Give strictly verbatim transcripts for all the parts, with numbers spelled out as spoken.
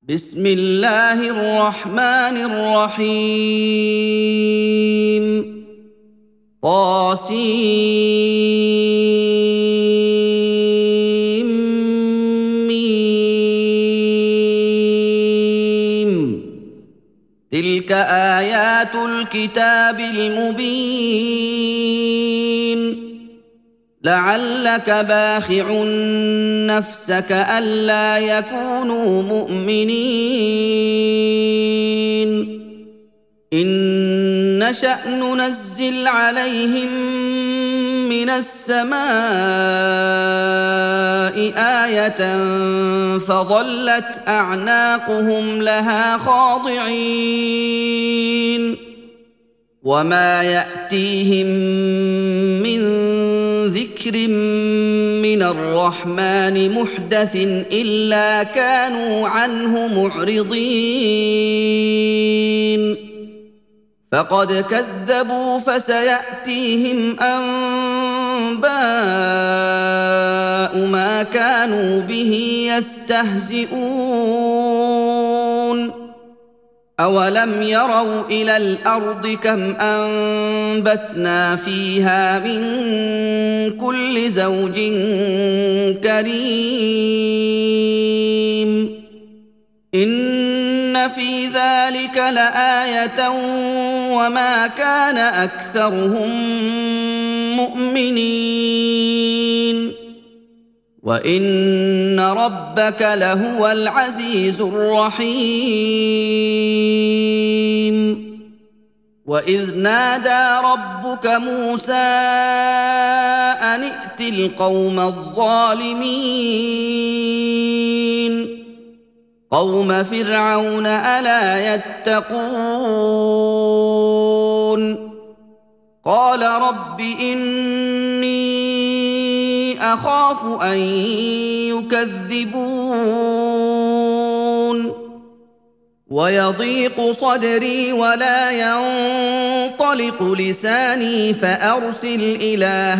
بسم الله الرحمن الرحيم طاسيم ميم تلك آيات الكتاب المبين لعلك باخع نفسك ألا يكونوا مؤمنين إن نشأ ننزل عليهم من السماء آية فظلت أعناقهم لها خاضعين وما يأتيهم من ذكر من الرحمن محدث إلا كانوا عنه معرضين فقد كذبوا فسيأتيهم أنباء ما كانوا به يستهزئون أولم يروا إلى الأرض كم أنبتنا فيها من كل زوج كريم إن في ذلك لآية وما كان أكثرهم مؤمنين وإن ربك لهو العزيز الرحيم وإذ نادى ربك موسى أن ائت القوم الظالمين قوم فرعون ألا يتقون قال رب إني أخاف أن يكذبون ويضيق صدري ولا ينطلق لساني فأرسل إلى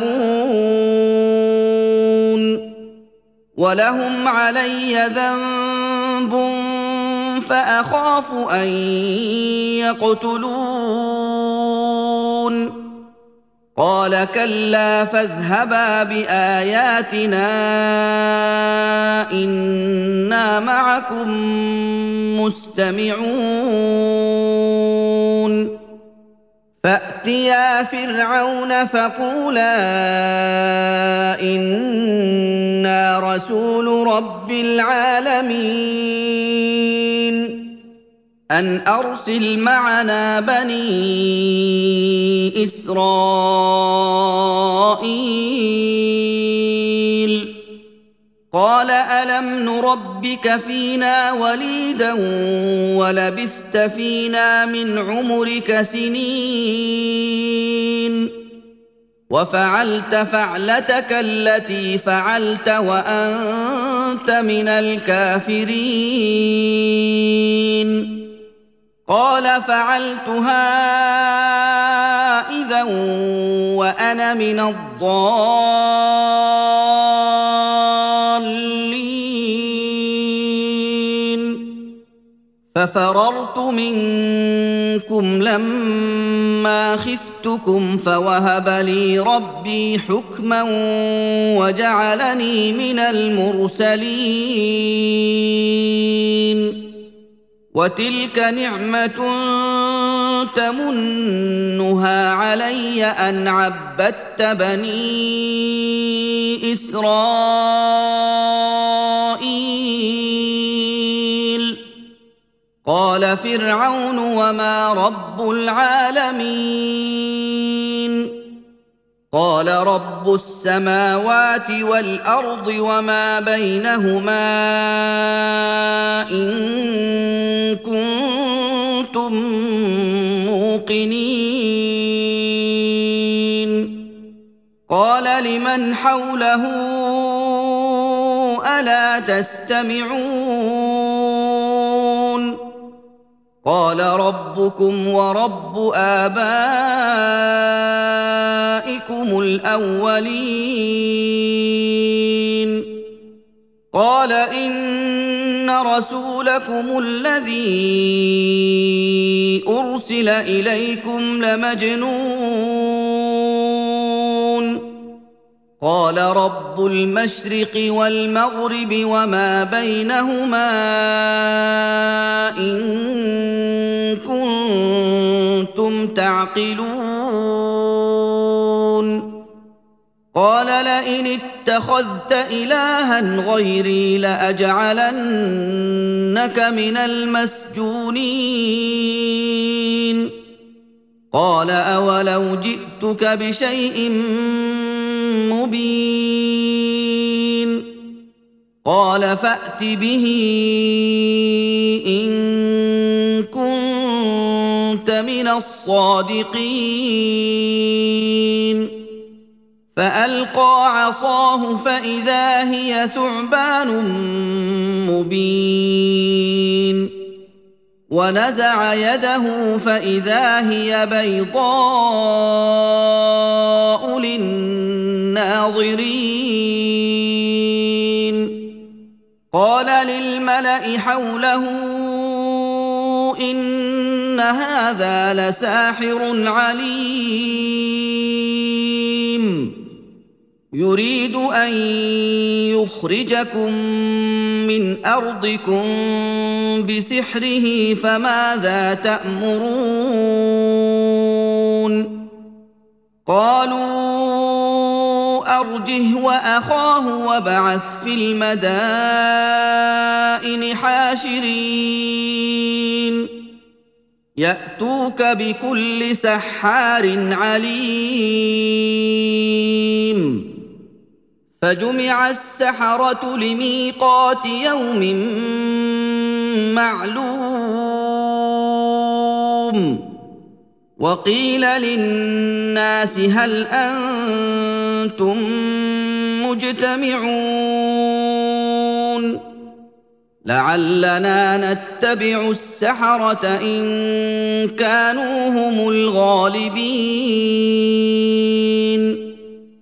هارون ولهم علي ذنب فأخاف أن يقتلون قال كلا فاذهبا بآياتنا إنا معكم مستمعون فأتيا فرعون فقولا إنا رسول رب العالمين أن أرسل معنا بني إسرائيل قال ألم نربك فينا وليدا ولبثت فينا من عمرك سنين وفعلت فعلتك التي فعلت وأنت من الكافرين قال فعلتها إذا وأنا من الضالين ففررت منكم لما خفتكم فوهب لي ربي حكما وجعلني من المرسلين وتلك نعمة تمنها علي أن عبدت بني إسرائيل قال فرعون وما رب العالمين قال رب السماوات والأرض وما بينهما إن كنتم موقنين قال لمن حوله ألا تستمعون قال ربكم ورب آبائكم الأولين قال إن رسولكم الذي أرسل إليكم لمجنون قال رب المشرق والمغرب وما بينهما إن كنتم تعقلون قال لئن اتخذت إلها غيري لأجعلنك من المسجونين قال أولو جئتك بشيء مبين قال فأت به إن كنت من الصادقين فألقى عصاه فإذا هي ثعبان مبين ونزع يده فإذا هي بيضاء للناظرين قال للملأ حوله إن هذا لساحر عليم يريد أن يخرجكم من أرضكم بسحره فماذا تأمرون قالوا أرجه وأخاه وابعث في المدائن حاشرين يأتوك بكل سحار عليم فجمع السحرة لميقات يوم معلوم وقيل للناس هل أنتم مجتمعون لعلنا نتبع السحرة إن كانوا هم الغالبين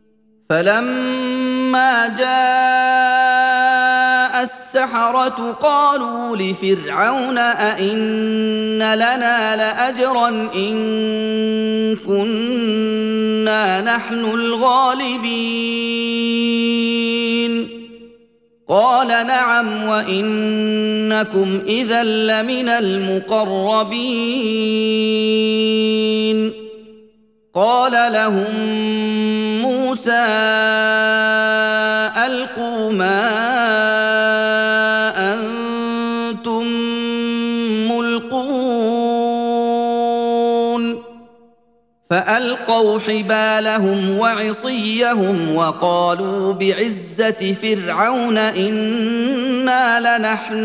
فلما جاء السحرة قالوا لفرعون أئن لنا لأجرا إن كنا نحن الغالبين قال نعم وإنكم إذا لمن المقربين قال لهم موسى ألقوا ما أنتم ملقون فألقوا حبالهم وعصيهم وقالوا بعزة فرعون إنا لنحن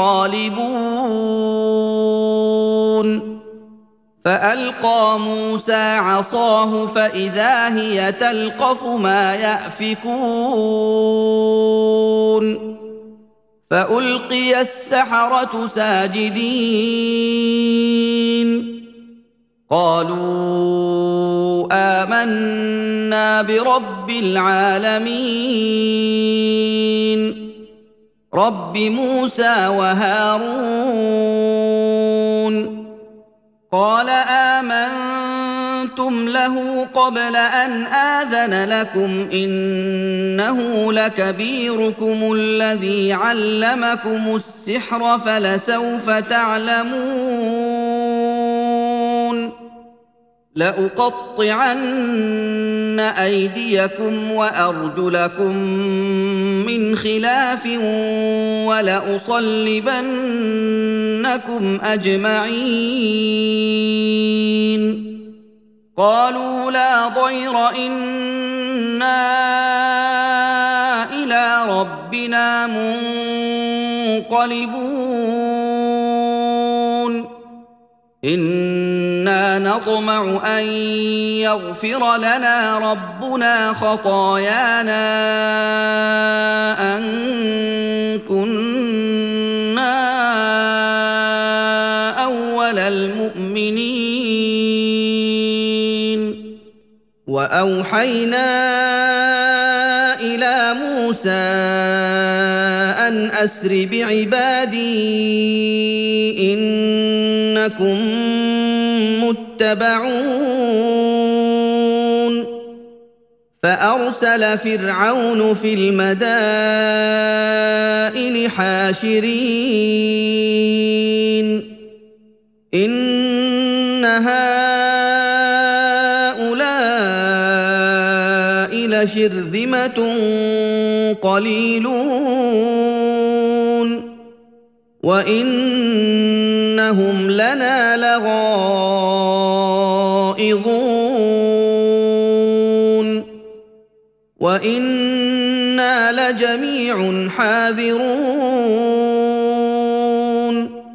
الغالبون فألقى موسى عصاه فإذا هي تلقف ما يأفكون فألقي السحرة ساجدين قالوا آمنا برب العالمين رب موسى وهارون قال آمنتم له قبل أن آذن لكم إنه لكبيركم الذي علمكم السحر فلسوف تعلمون لأقطعن أيديكم وأرجلكم من خلاف ولأصلبنكم أجمعين قالوا لا ضير إنا إلى ربنا منقلبون إنا نطمع أن يغفر لنا ربنا خطايانا أن كنا أول المؤمنين وأوحينا إلى موسى موسى أن أسر بعبادي إنكم متبعون فأرسل فرعون في المدائن حاشرين إن هؤلاء لشرذمة قليلون وإنهم لنا لغائظون وإنا لجميع حاذرون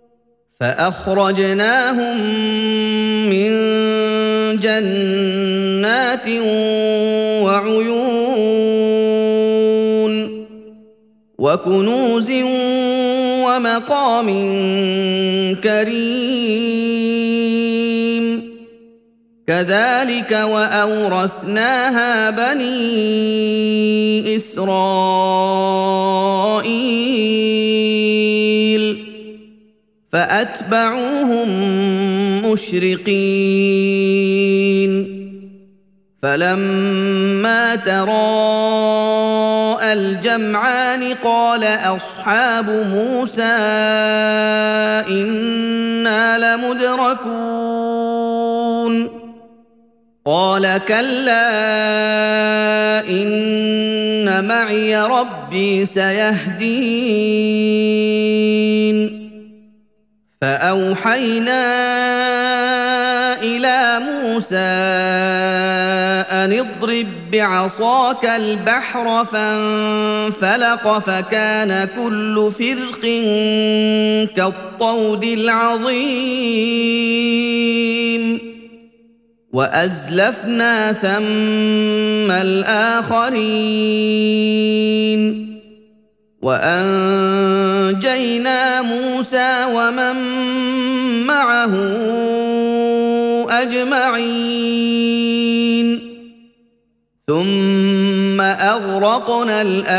فأخرجناهم من جنات وعيون وكنوز ومقام كريم كذلك وأورثناها بني إسرائيل فأتبعوهم مشرقين فلما تراءى الجمعان قال أصحاب موسى إنا لمدركون قال كلا إن معي ربي سيهدين فأوحينا إلى موسى أن اضرب بعصاك البحر فانفلق فكان كل فرق كالطود العظيم وأزلفنا ثم الآخرين وأنجينا موسى ومن معه أجمعين ثم أغرقنا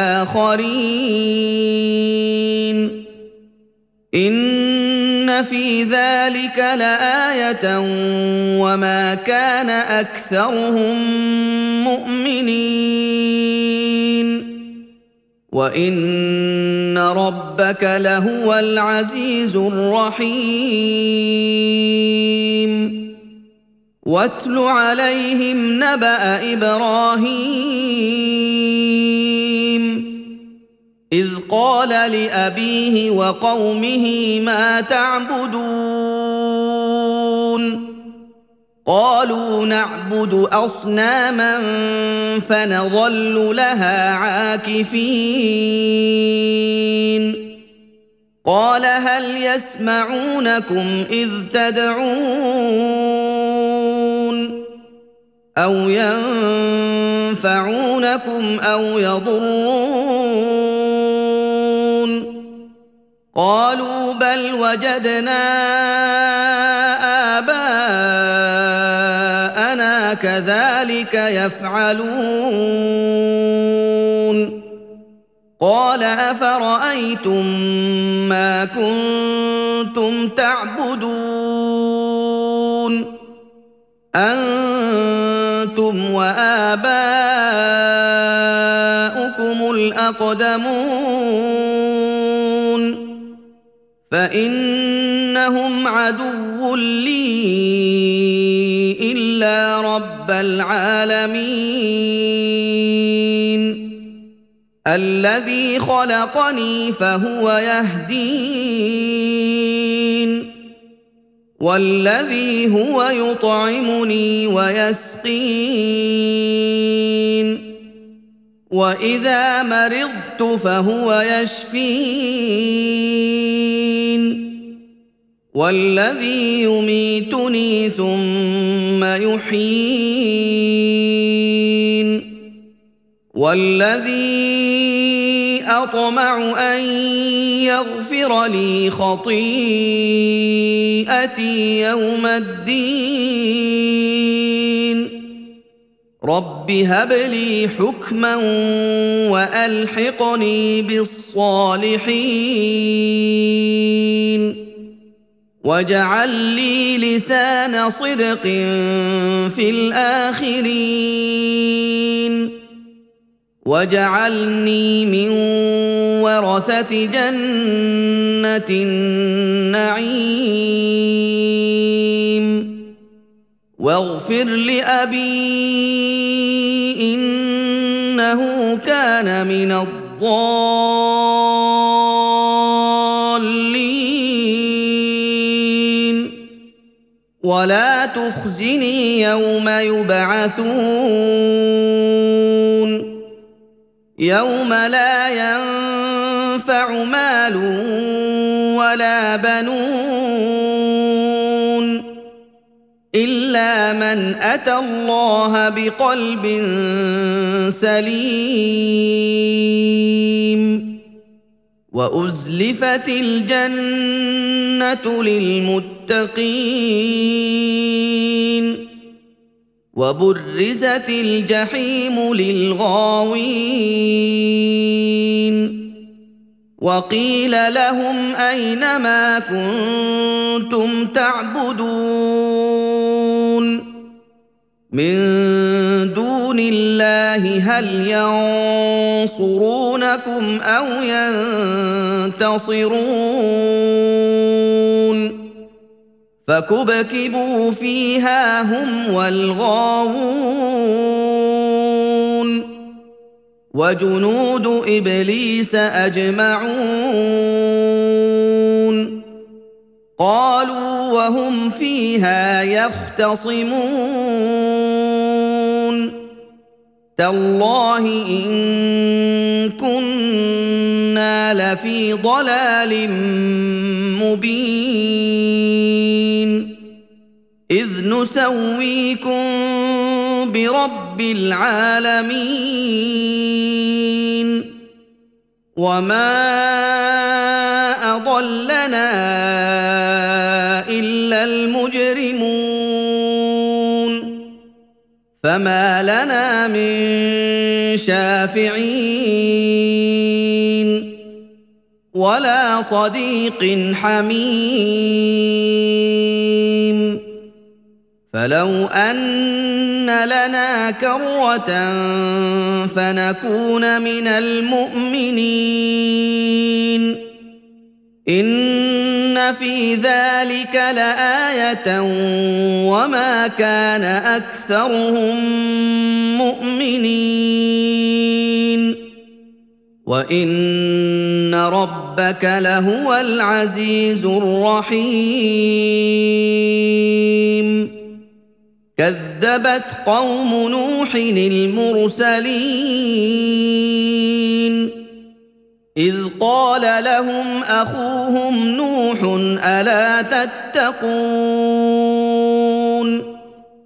الآخرين إن في ذلك لآية وما كان أكثرهم مؤمنين وإن ربك لهو العزيز الرحيم واتل عليهم نبأ إبراهيم إذ قال لأبيه وقومه ما تعبدون قالوا نعبد أصناما فنظل لها عاكفين قال هل يسمعونكم إذ تدعون أو ينفعونكم أو يضرون قالوا بل وجدنا آباءنا كذلك يفعلون قال أفرأيتم ما كنتم تعبدون أنتم وآباؤكم الأقدمون فإنهم عدو لي إلا رب العالمين الذي خلقني فهو يهدين والذي هو يطعمني ويسقين وإذا مرضت فهو يشفين والذي يميتني ثم يحيين والذي أطمع أن يغفر لي خطيئتي يوم الدين رب هب لي حكما وألحقني بالصالحين واجعل لي لسان صدق في الآخرين واجعلني من ورثة جنة النعيم واغفر لأبي إنه كان من الضالين ولا تخزني يوم يبعثون يوم لا ينفع مال ولا بنون إلا من أتى الله بقلب سليم وأزلفت الجنة للمتقين وبرزت الجحيم للغاوين وقيل لهم أين ما كنتم تعبدون من دون الله هل ينصرونكم أو ينتصرون فكبكبوا فيها هم والغاوون وجنود إبليس أجمعون قالوا وهم فيها يختصمون تالله إن كنا لفي ضلال مبين إذ نسويكم برب العالمين وما أضلنا إلا المجرمون فما لنا من شافعين ولا صديق حميم فلو أن لنا كرة فنكون من المؤمنين إن في ذلك لآية وما كان أكثرهم مؤمنين وإن ربك لهو العزيز الرحيم كذبت قوم نوح المرسلين إذ قال لهم أخوهم نوح ألا تتقون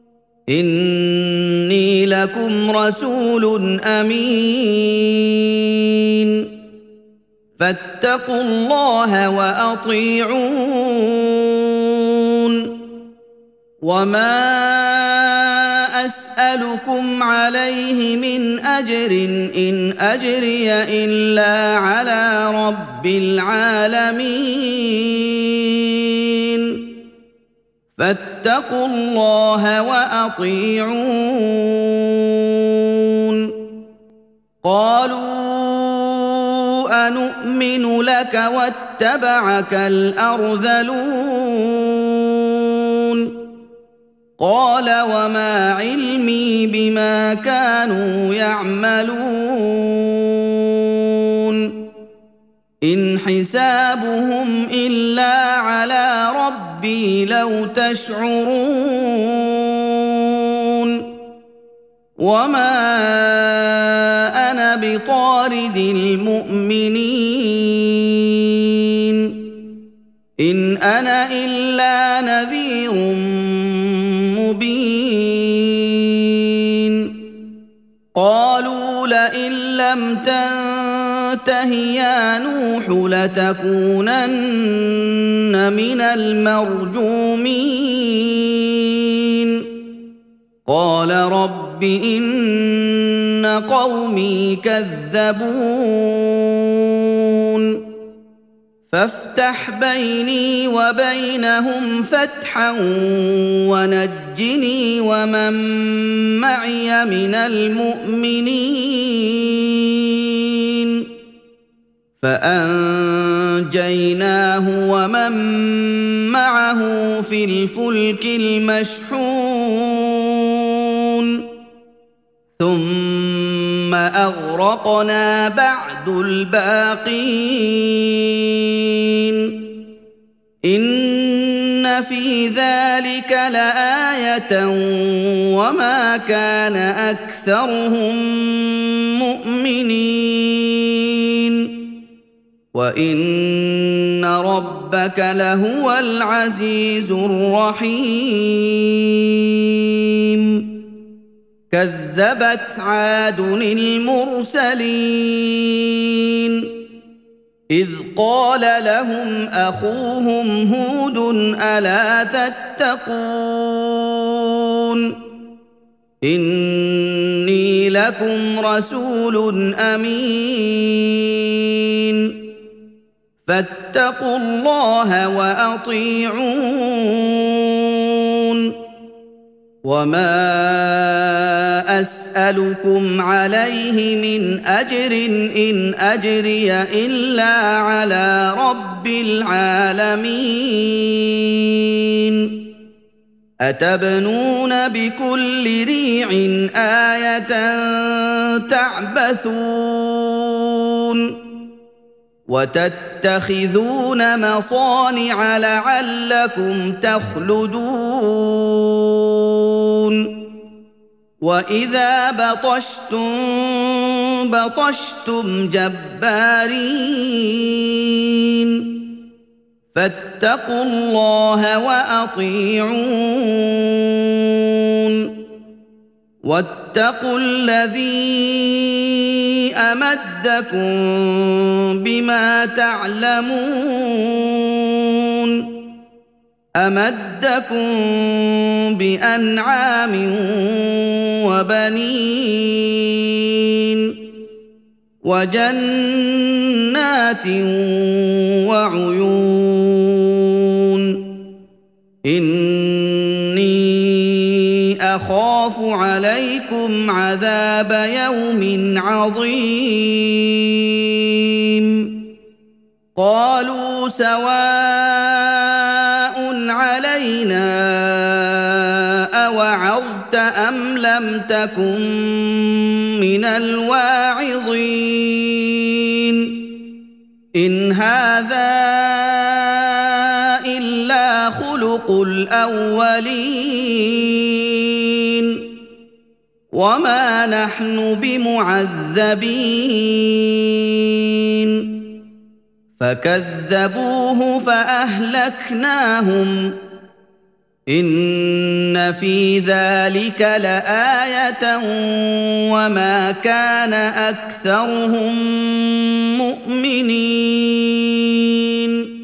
إني لكم رسول أمين فاتقوا الله وأطيعون وما أسألكم عليه من أجر إن أجري إلا على رب العالمين فاتقوا الله وأطيعون قالوا أنؤمن لك واتبعك الأرذلون قال وما علمي بما كانوا يعملون إن حسابهم إلا على ربي لو تشعرون وما أنا بطارد المؤمنين إن أنا إلا نذير مبين قالوا لئن لم تنته يا نوح لتكونن من المرجومين قال رب رب إن قومي كذبون فافتح بيني وبينهم فتحا ونجني ومن معي من المؤمنين فأنجيناه ومن معه في الفلك المشحون ثم أغرقنا بعد الباقين إن في ذلك لآية وما كان أكثرهم مؤمنين وإن ربك لهو العزيز الرحيم كذبت عاد المرسلين إذ قال لهم أخوهم هود ألا تتقون إني لكم رسول أمين فاتقوا الله وأطيعون وما أسألكم عليه من أجر إن أجري إلا على رب العالمين أتبنون بكل ريع آية تعبثون وتتخذون مصانع لعلكم تخلدون وإذا بطشتم بطشتم جبارين فاتقوا الله وأطيعون واتقوا الذي أمدكم بما تعلمون أمدكم بأنعام وبنين وجنات وعيون إني أخاف عليكم عذاب يوم عظيم قالوا سواء علينا أوعظت أم لم تكن من الواعظين إن هذا إلا خلق الأولين وما نحن بمعذبين فكذبوه فأهلكناهم إن في ذلك لآية وما كان أكثرهم مؤمنين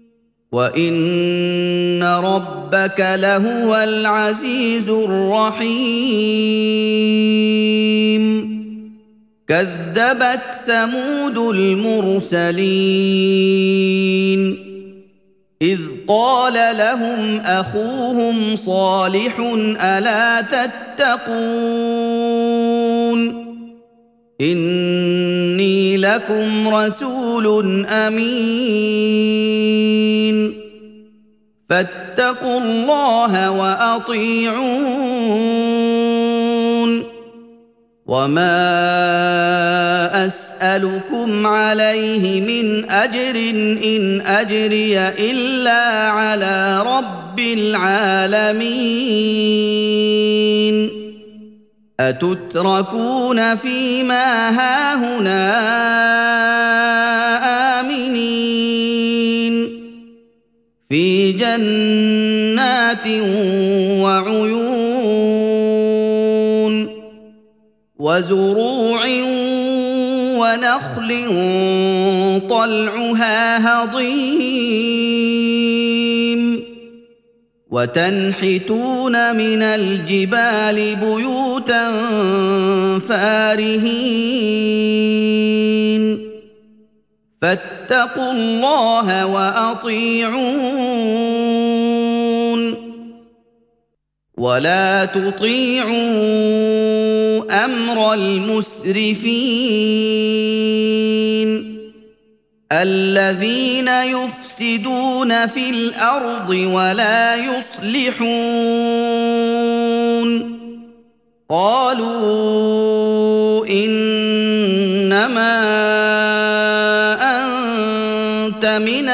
وإن ربك لهو العزيز الرحيم كذبت ثمود المرسلين إذ قال لهم أخوهم صالح ألا تتقون إني لكم رسول أمين فاتقوا الله وأطيعون وما أسألكم عليه من أجر إن أجري إلا على رب العالمين أتتركون فيما هاهنا آمنين في جنات وعيون وزروع ونخل طلعها هضيم وتنحتون من الجبال بيوتا فارهين فاتقوا الله وأطيعون ولا تطيعوا أمر المسرفين الذين يفسدون في الأرض ولا يصلحون قالوا إنما أنت من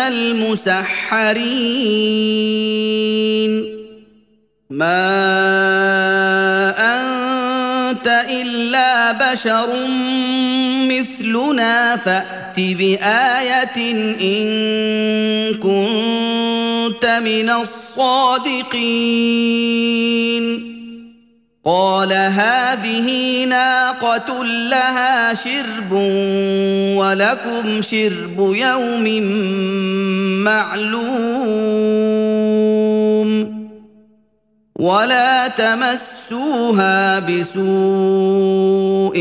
المسحرين ما أنت إلا بشر مثلنا فأت بآية إن كنت من الصادقين قال هذه ناقة لها شرب ولكم شرب يوم معلوم ولا تمسوها بسوء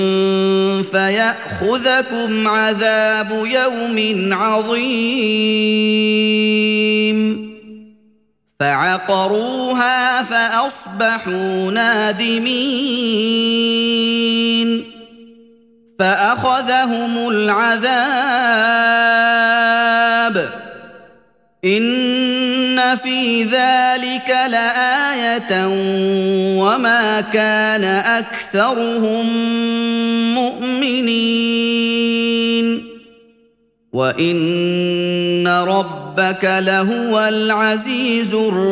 فيأخذكم عذاب يوم عظيم فعقروها فأصبحوا نادمين فأخذهم العذاب إن في ذلك لآية وما كان أكثرهم مؤمنين وإن ربك لهو العزيز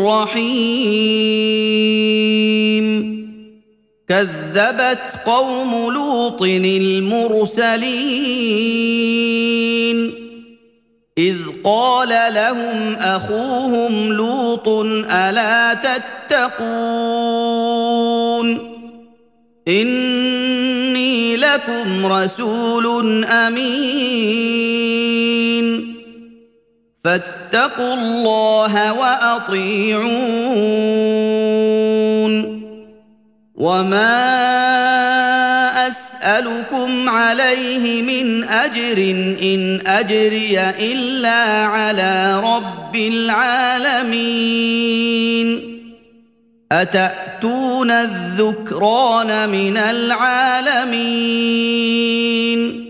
الرحيم كذبت قوم لوط المرسلين إذ قال لهم أخوهم لوط ألا تتقون إني لكم رسول أمين فاتقوا الله وأطيعون وما أسألكم عليه من أجر إن أجري إلا على رب العالمين أتأتون الذكران من العالمين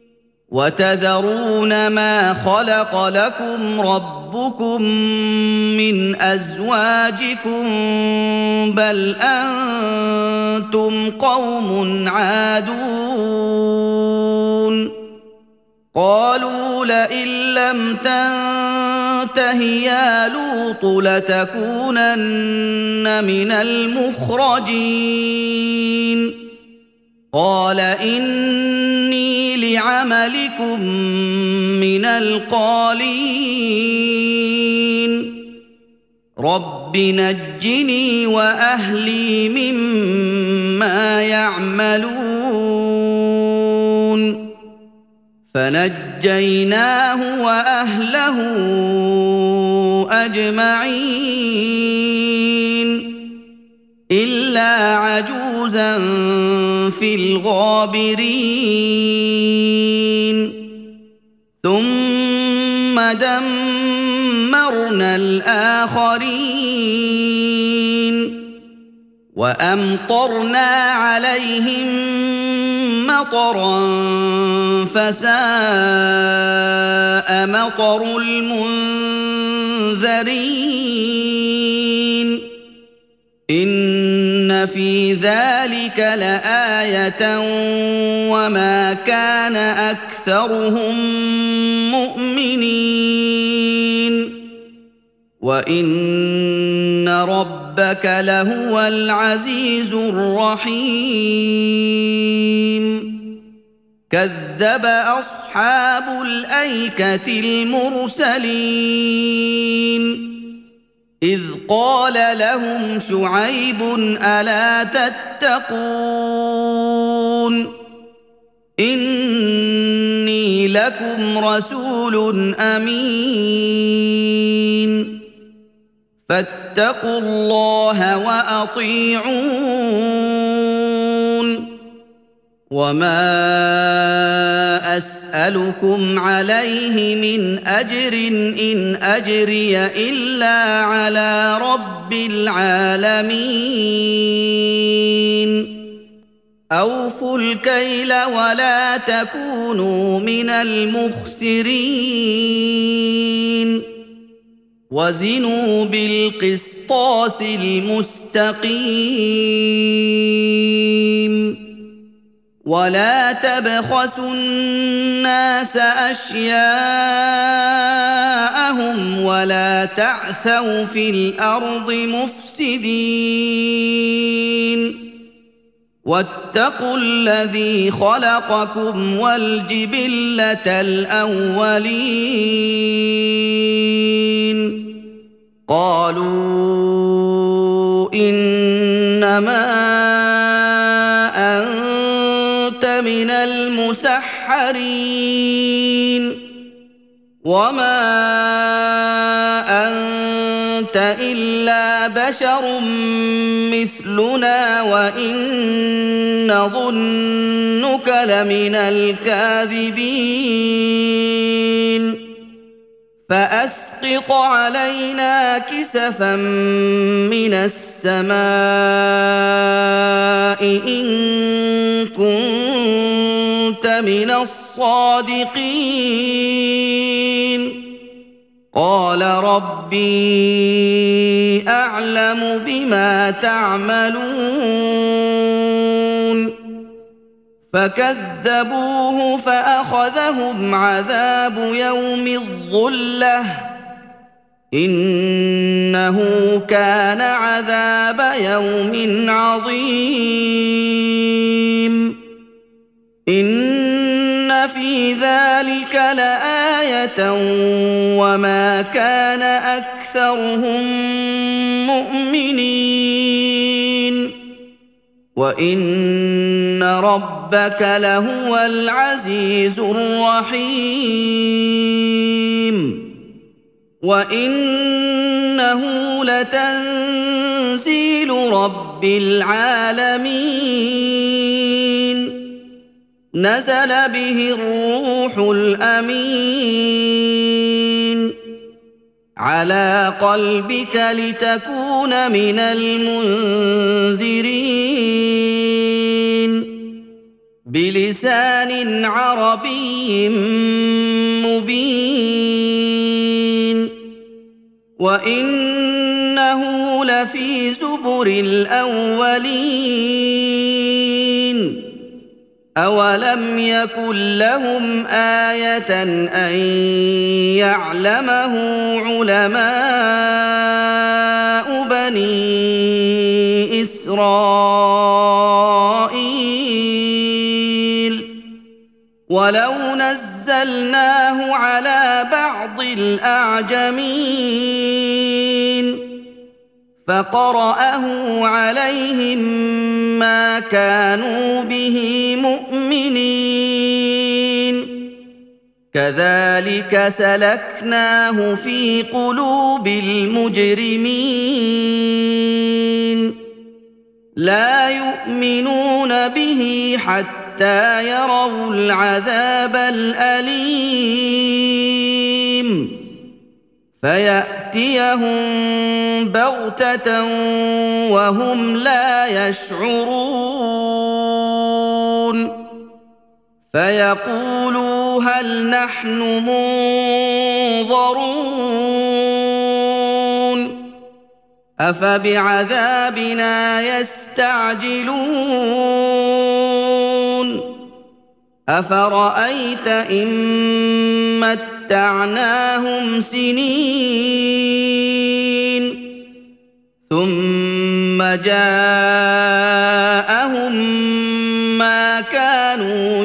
وتذرون ما خلق لكم ربكم من أزواجكم بل أنتم قوم عادون قالوا لئن لم تنته يا لوط لتكونن من المخرجين قال إني لعملكم من القالين رب نجني وأهلي مما يعملون فنجيناه وأهله أجمعين إلا عجوزا في الغابرين ثم دمرنا الآخرين وأمطرنا عليهم مطرا فساء مطر المنذرين إن في ذلك لآية وما كان أكثرهم مؤمنين وإن ربك لهو العزيز الرحيم كذب أصحاب الأيكة المرسلين إذ قال لهم شعيب ألا تتقون إني لكم رسول أمين فاتقوا الله وأطيعون وما أسألكم عليه من أجر إن أجري إلا على رب العالمين أوفوا الكيل ولا تكونوا من المخسرين وزنوا بالقسطاس المستقيم ولا تبخسوا الناس أشياءهم ولا تعثوا في الأرض مفسدين واتقوا الذي خلقكم والجبلة الأولين قالوا إنما أنت من المسحرين وما أنت إلا بشر مثلنا وإن نظنك لمن الكاذبين فأسقط علينا كسفا من السماء إن كنت من الصادقين قال ربي أعلم بما تعملون فكذبوه فأخذهم عذاب يوم الظلة إنه كان عذاب يوم عظيم إن في ذلك لآية وما كان أكثرهم مؤمنين وإن ربك لهو العزيز الرحيم وإنه لتنزيل رب العالمين نزل به الروح الأمين على قلبك لتكون من المنذرين بلسان عربي مبين وإنه لفي زبر الأولين أولم يكن لهم آية أن يعلمه علماء بني إسرائيل ولو نزلناه على بعض الأعجمين فقرأه عليهم ما كانوا به مؤمنين كذلك سلكناه في قلوب المجرمين لا يؤمنون به حتى يروا العذاب الأليم فيأتيهم بغتة وهم لا يشعرون فيقولوا هل نحن منظرون أفبعذابنا يستعجلون أفرأيت إن متعناهم سنين ثم جاءهم ما كانوا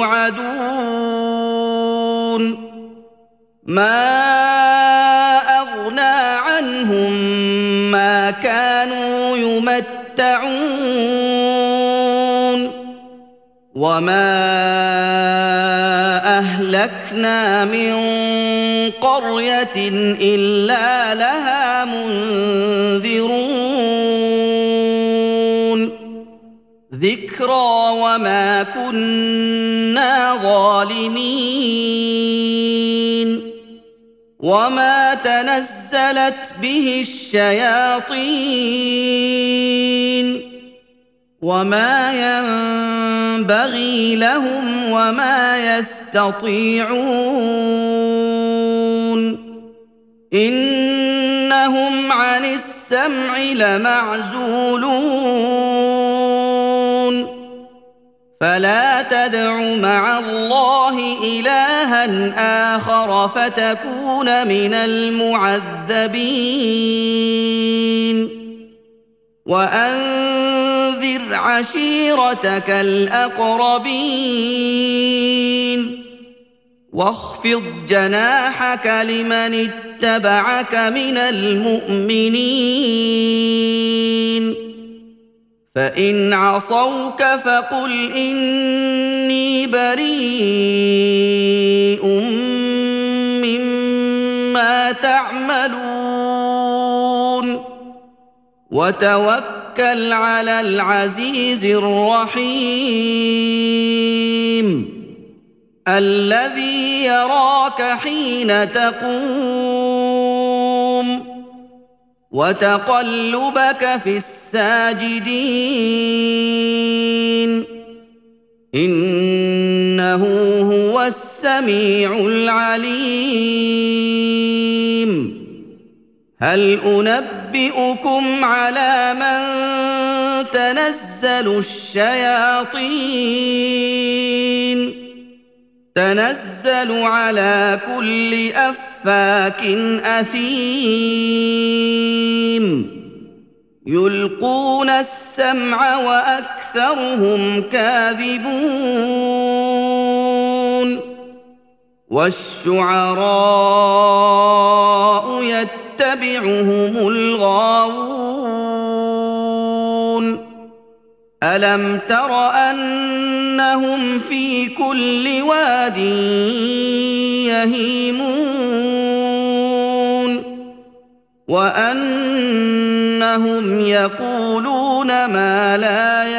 يوعدون ما أغنى عنهم ما كانوا يمتعون وما أهلكنا أهلكنا من قرية إلا لها منذرون ذكرى وما كنا ظالمين وما تنزلت به الشياطين وما ينبغي لهم وما يستطيعون إنهم عن السمع لمعزولون فلا تدع مع الله إلها آخر فتكون من المعذبين وأنذر عشيرتك الأقربين واخفض جناحك لمن اتبعك من المؤمنين فإن عصوك فقل إني بريء مما تعملون وتوكل على العزيز الرحيم الذي يراك حين تقوم وتقلبك في الساجدين إنه هو السميع العليم هل أنبئكم على من تنزل الشياطين تنزل على كل أفاك أثيم يلقون السمع وأكثرهم كاذبون والشعراء يتبعهم الغاوون ألم تر أنهم في كل واد يهيمون وأنهم يقولون ما لا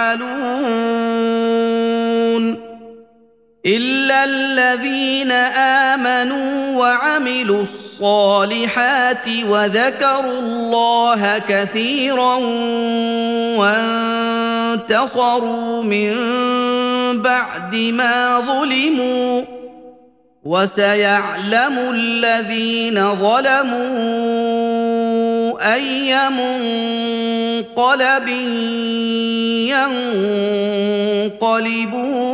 يفعلون إلا الذين آمنوا وعملوا الصالحات وذكروا الله كثيرا وانتصروا من بعد ما ظلموا وسيعلم الذين ظلموا أي منقلب ينقلبون